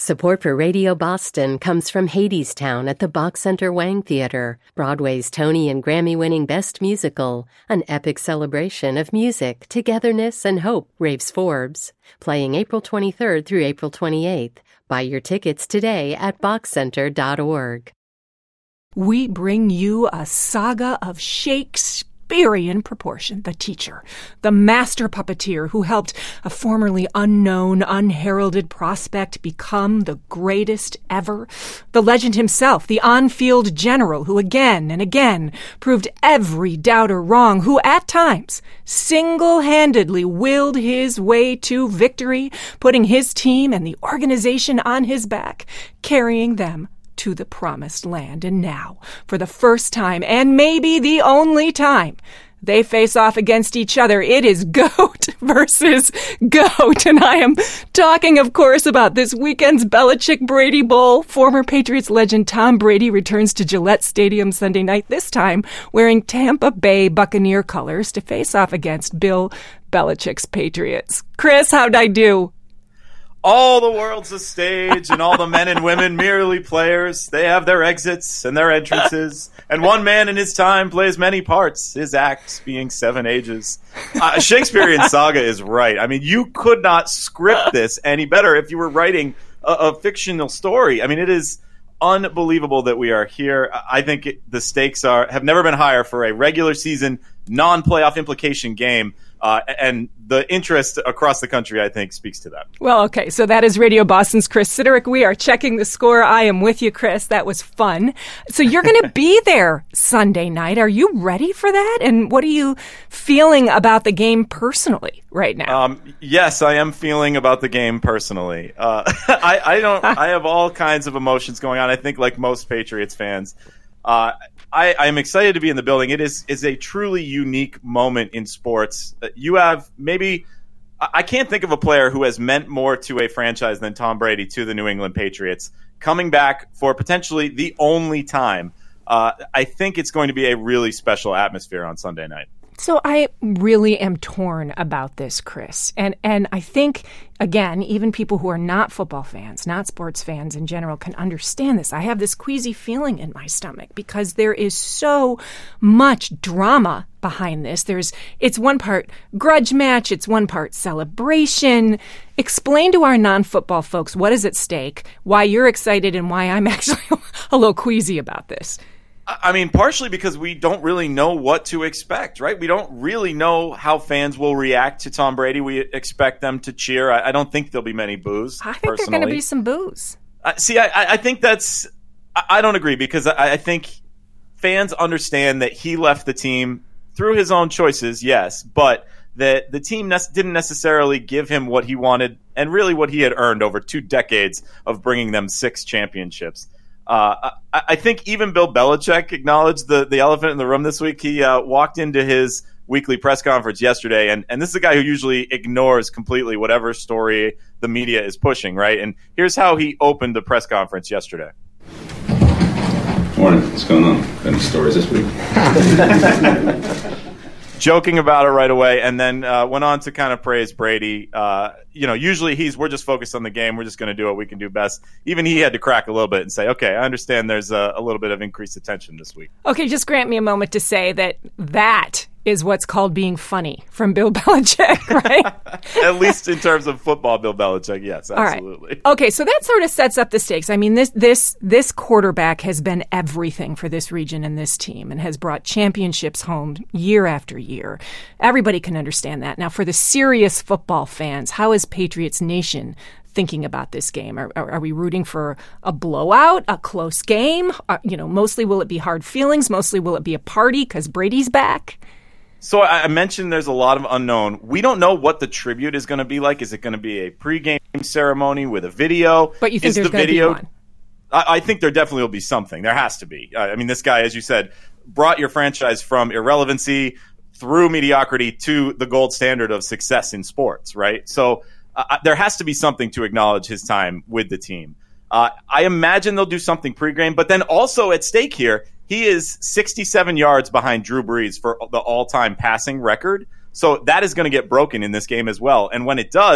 Support for Radio Boston comes from Hadestown at the Bach Center Wang Theater, Broadway's Tony and Grammy-winning Best Musical, an epic celebration of music, togetherness, and hope, raves Forbes. Playing April 23rd through April 28th. Buy your tickets today at bachcenter.org. We bring you a saga of Shakespearean proportion. The teacher, the master puppeteer who helped a formerly unknown, unheralded prospect become the greatest ever. The legend himself, the on-field general who again and again proved every doubter wrong, who at times single-handedly willed his way to victory, putting his team and the organization on his back, carrying them to the promised land. And now, for the first time, and maybe the only time, they face off against each other. It is GOAT versus GOAT. And I am talking, of course, about this weekend's Belichick-Brady Bowl. Former Patriots legend Tom Brady returns to Gillette Stadium Sunday night, this time wearing Tampa Bay Buccaneer colors to face off against Bill Belichick's Patriots. Chris, how'd I do? All the world's a stage, and all the men and women merely players. They have their exits and their entrances, and one man in his time plays many parts, his acts being 7 ages. Shakespearean saga is right. I mean, you could not script this any better if you were writing a fictional story. I mean, it is unbelievable that we are here. I think the stakes have never been higher for a regular season, non-playoff implication game. And the interest across the country, I think, speaks to that. Well, okay, so that is Radio Boston's Chris Siderick. We are checking the score. I am with you, Chris. That was fun. So you're going to be there Sunday night. Are you ready for that? And what are you feeling about the game personally right now? Yes, I am feeling about the game personally. I have all kinds of emotions going on. I think, like most Patriots fans, I'm excited to be in the building. It is a truly unique moment in sports. You have I can't think of a player who has meant more to a franchise than Tom Brady to the New England Patriots, coming back for potentially the only time. I think it's going to be a really special atmosphere on Sunday night. So I really am torn about this, Chris. And I think, again, even people who are not football fans, not sports fans in general, can understand this. I have this queasy feeling in my stomach because there is so much drama behind this. It's one part grudge match, it's one part celebration. Explain to our non-football folks what is at stake, why you're excited, and why I'm actually a little queasy about this. I mean, partially because we don't really know what to expect, right? We don't really know how fans will react to Tom Brady. We expect them to cheer. I don't think there'll be many boos. I think there are going to be some boos. I think I don't agree because I think fans understand that he left the team through his own choices, yes, but that the team didn't necessarily give him what he wanted and really what he had earned over 2 decades of bringing them 6 championships. I think even Bill Belichick acknowledged the elephant in the room this week. He walked into his weekly press conference yesterday, and this is a guy who usually ignores completely whatever story the media is pushing, right? And here's how he opened the press conference yesterday. Morning. What's going on? Any stories this week? Joking about it right away, and then went on to kind of praise Brady. Usually we're just focused on the game. We're just going to do what we can do best. Even he had to crack a little bit and say, okay, I understand there's a little bit of increased attention this week. Okay, just grant me a moment to say that is what's called being funny from Bill Belichick, right? At least in terms of football, Bill Belichick, yes, absolutely. All right. Okay, so that sort of sets up the stakes. I mean, this quarterback has been everything for this region and this team and has brought championships home year after year. Everybody can understand that. Now, for the serious football fans, how is Patriots Nation thinking about this game? Are we rooting for a blowout, a close game? Mostly will it be hard feelings? Mostly will it be a party because Brady's back? So I mentioned there's a lot of unknown. We don't know what the tribute is going to be like. Is it going to be a pregame ceremony with a video? But you think there's going to be one? I think there definitely will be something. There has to be. I mean, this guy, as you said, brought your franchise from irrelevancy through mediocrity to the gold standard of success in sports, right? So there has to be something to acknowledge his time with the team. I imagine they'll do something pregame, but then also at stake here, he is 67 yards behind Drew Brees for the all-time passing record. So that is going to get broken in this game as well. And when it does,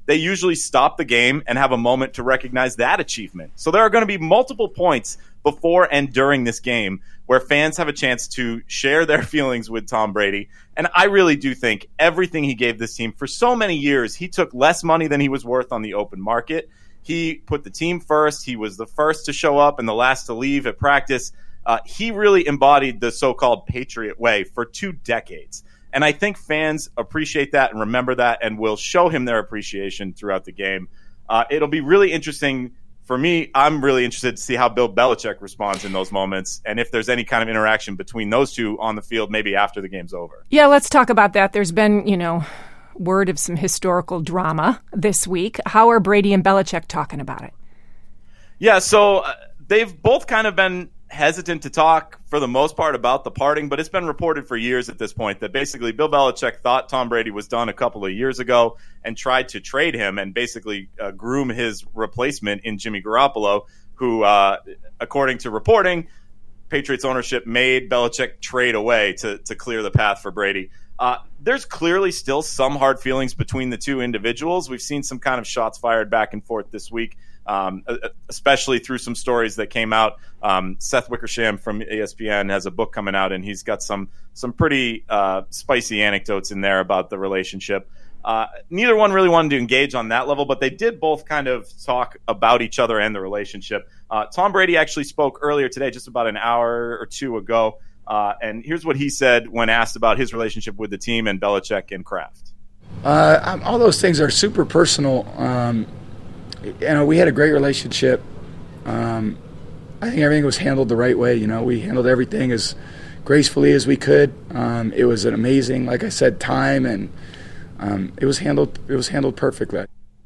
they usually stop the game and have a moment to recognize that achievement. So there are going to be multiple points before and during this game where fans have a chance to share their feelings with Tom Brady. And I really do think everything he gave this team for so many years, he took less money than he was worth on the open market. He put the team first. He was the first to show up and the last to leave at practice. He really embodied the so-called Patriot way for 2 decades. And I think fans appreciate that and remember that and will show him their appreciation throughout the game. It'll be really interesting. For me, I'm really interested to see how Bill Belichick responds in those moments and if there's any kind of interaction between those two on the field, maybe after the game's over. Yeah, let's talk about that. There's been, word of some historical drama this week. How are Brady and Belichick talking about it? Yeah, so they've both kind of been hesitant to talk for the most part about the parting, but it's been reported for years at this point that basically Bill Belichick thought Tom Brady was done a couple of years ago and tried to trade him and basically groom his replacement in Jimmy Garoppolo, who, according to reporting, Patriots ownership made Belichick trade away to clear the path for Brady. There's clearly still some hard feelings between the two individuals. We've seen some kind of shots fired back and forth this week. Especially through some stories that came out. Seth Wickersham from ESPN has a book coming out, and he's got some pretty spicy anecdotes in there about the relationship. Neither one really wanted to engage on that level, but they did both kind of talk about each other and the relationship. Tom Brady actually spoke earlier today, just about an hour or two ago, and here's what he said when asked about his relationship with the team and Belichick and Kraft. All those things are super personal. We had a great relationship. I think everything was handled the right way. We handled everything as gracefully as we could. It was an amazing, like I said, time, and it was handled perfectly.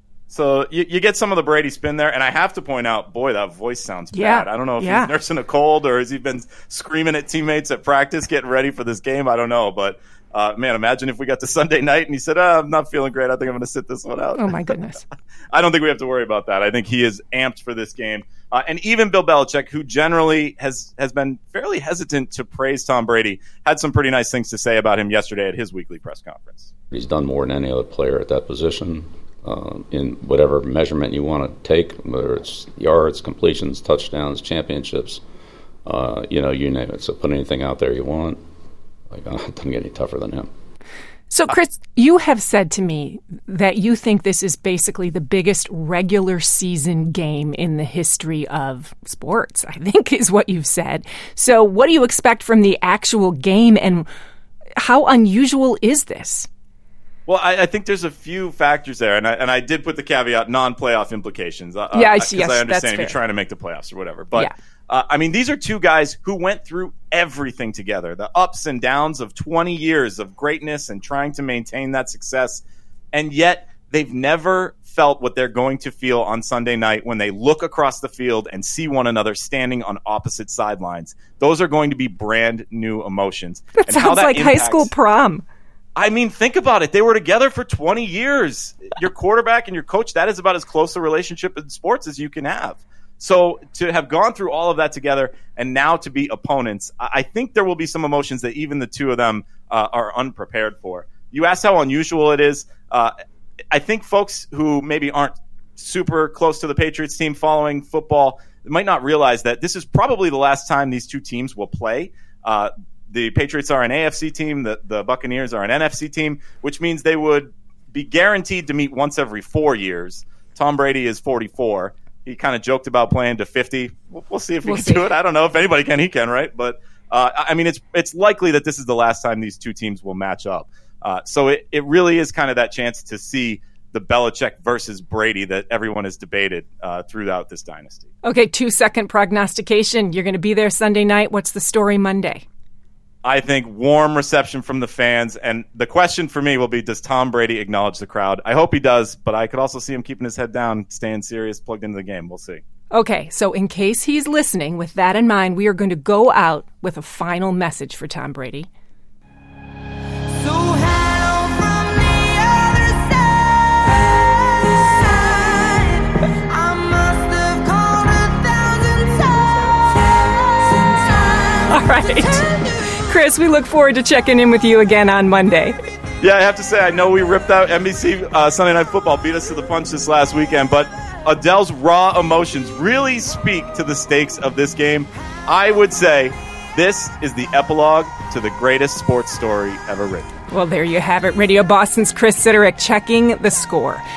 So you get some of the Brady spin there, and I have to point out, boy, that voice sounds bad. I don't know if he's nursing a cold or has he been screaming at teammates at practice getting ready for this game. I don't know, but man, imagine if we got to Sunday night and he said, I'm not feeling great. I think I'm going to sit this one out. Oh, my goodness. I don't think we have to worry about that. I think he is amped for this game. And even Bill Belichick, who generally has been fairly hesitant to praise Tom Brady, had some pretty nice things to say about him yesterday at his weekly press conference. He's done more than any other player at that position in whatever measurement you want to take, whether it's yards, completions, touchdowns, championships, you name it. So put anything out there you want. It doesn't get any tougher than him. So, Chris, you have said to me that you think this is basically the biggest regular season game in the history of sports, I think is what you've said. So what do you expect from the actual game, and how unusual is this? Well, I think there's a few factors there, and I did put the caveat non-playoff implications. Yes, I understand that's if you're fair. trying to make the playoffs or whatever. But, these are two guys who went through everything together, the ups and downs of 20 years of greatness and trying to maintain that success, and yet they've never felt what they're going to feel on Sunday night when they look across the field and see one another standing on opposite sidelines. Those are going to be brand new emotions. That sounds like high school prom. I mean, think about it. They were together for 20 years. Your quarterback and your coach, that is about as close a relationship in sports as you can have. So to have gone through all of that together and now to be opponents, I think there will be some emotions that even the two of them are unprepared for. You asked how unusual it is. I think folks who maybe aren't super close to the Patriots team following football might not realize that this is probably the last time these two teams will play. The Patriots are an AFC team. The Buccaneers are an NFC team, which means they would be guaranteed to meet once every 4 years. Tom Brady is 44. He kind of joked about playing to 50. We'll see if he can do it. I don't know if anybody can. He can, right? But, it's likely that this is the last time these two teams will match up. So it really is kind of that chance to see the Belichick versus Brady that everyone has debated throughout this dynasty. Okay, 2-second prognostication. You're going to be there Sunday night. What's the story Monday? I think warm reception from the fans. And the question for me will be, does Tom Brady acknowledge the crowd? I hope he does, but I could also see him keeping his head down, staying serious, plugged into the game. We'll see. Okay, so in case he's listening, with that in mind, we are going to go out with a final message for Tom Brady. All right. Chris, we look forward to checking in with you again on Monday. Yeah, I have to say, I know we ripped out NBC Sunday Night Football, beat us to the punch this last weekend, but Adele's raw emotions really speak to the stakes of this game. I would say this is the epilogue to the greatest sports story ever written. Well, there you have it. Radio Boston's Chris Siderick checking the score.